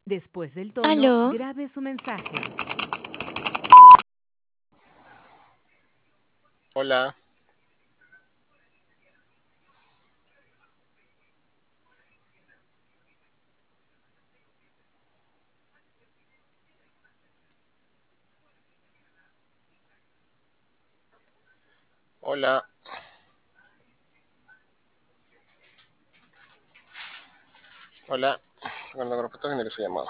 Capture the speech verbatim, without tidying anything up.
Después del tono, Aló, grabe su mensaje. Hola, hola, hola. Con la carpeta generé su llamada.